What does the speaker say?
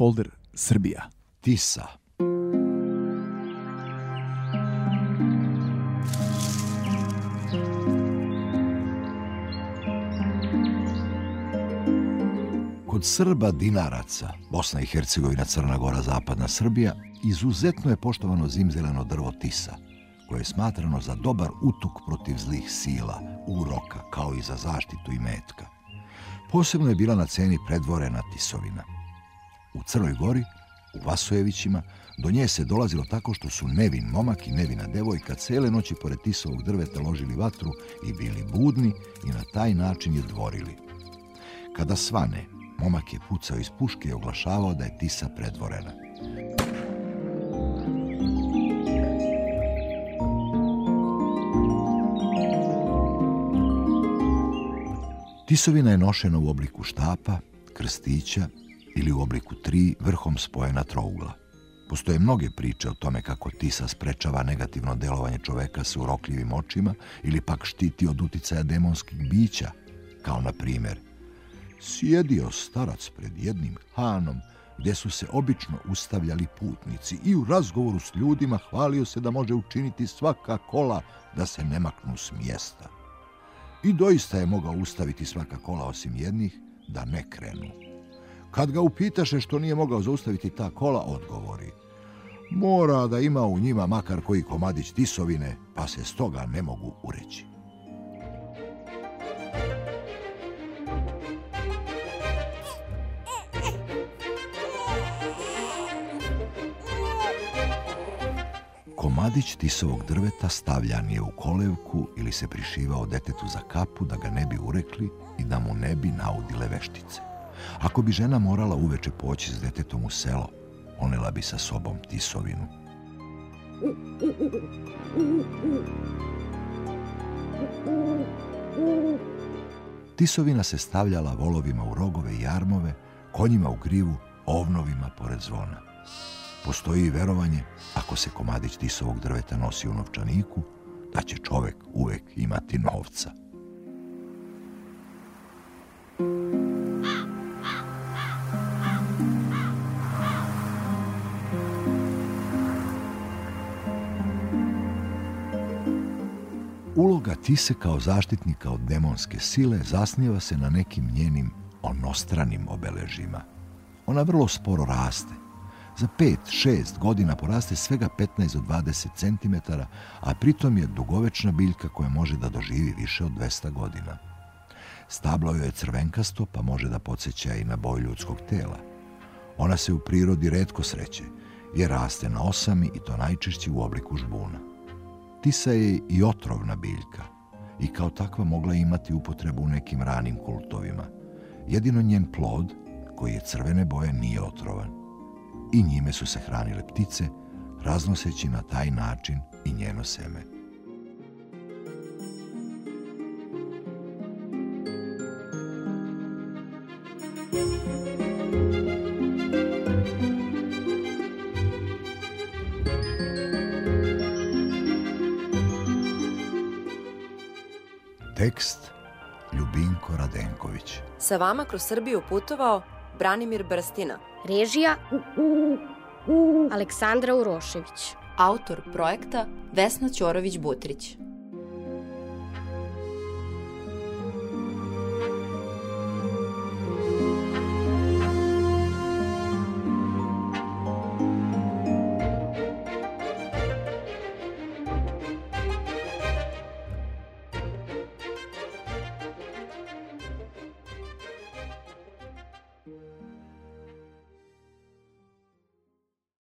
folder Srbija. Tisa. Kod Srba Dinaraca, Bosna i Hercegovina, Crna Gora, Zapadna Srbija, izuzetno je poštovano zimzeleno drvo tisa, koje je smatrano za dobar utuk protiv zlih sila, uroka, kao i za zaštitu imetka. Posebno je bila na ceni predvorena tisovina. U Crnoj Gori, u Vasojevićima, do nje se dolazilo tako što su nevin momak i nevina devojka cele noći pored tisovog drveta ložili vatru i bili budni i na taj način je dvorili. Kada svane, momak je pucao iz puške i oglašavao da je tisa predvorena. Tisovina je nošena u obliku štapa, krstića ili u obliku 3 vrhom spojena trougla. Postoje mnoge priče o tome kako tisa sprečava negativno delovanje čoveka sa urokljivim očima ili pak štiti od uticaja demonskih bića, kao na primjer: sjedio starac pred jednim hanom gdje su se obično ustavljali putnici i u razgovoru s ljudima hvalio se da može učiniti svaka kola da se ne maknu s mjesta. I doista je mogao ustaviti svaka kola osim jednih da ne krenu. Kad ga upitaše što nije mogao zaustaviti ta kola, odgovori: mora da ima u njima makar koji komadić tisovine, pa se stoga ne mogu ureći. Komadić tisovog drveta stavljan je u kolevku ili se prišivao detetu za kapu da ga ne bi urekli i da mu ne bi naudile veštice. Ako bi žena morala uveče poći s detetom u selo, ponela bi sa sobom tisovinu. Tisovina se stavljala volovima u rogove i jarmove, konjima u grivu, ovnovima pored zvona. Postoji i verovanje, ako se komadić tisovog drveta nosi u novčaniku, da će čovek uvek imati novca. Uloga tise kao zaštitnika od demonske sile zasniva se na nekim njenim onostranim obeležjima. Ona vrlo sporo raste. Za 5-6 godina poraste svega 15 do 20 cm, a pritom je dugovečna biljka koja može da doživi više od 200 godina. Stablo joj je crvenkasto, pa može da podsjeća i na boju ljudskog tela. Ona se u prirodi retko sreće, jer raste na osami i to najčešće u obliku žbuna. Tisa je i otrovna biljka i kao takva mogla imati upotrebu u nekim ranim kultovima. Jedino njen plod, koji je crvene boje, nije otrovan. I njime su se hranile ptice, raznoseći na taj način i njeno seme. Tekst Ljubinko Radenković. Sa vama kroz Srbiju putovao Branimir Brstina. Režija Aleksandra Urošević. Autor projekta Vesna Ćorović-Butrić.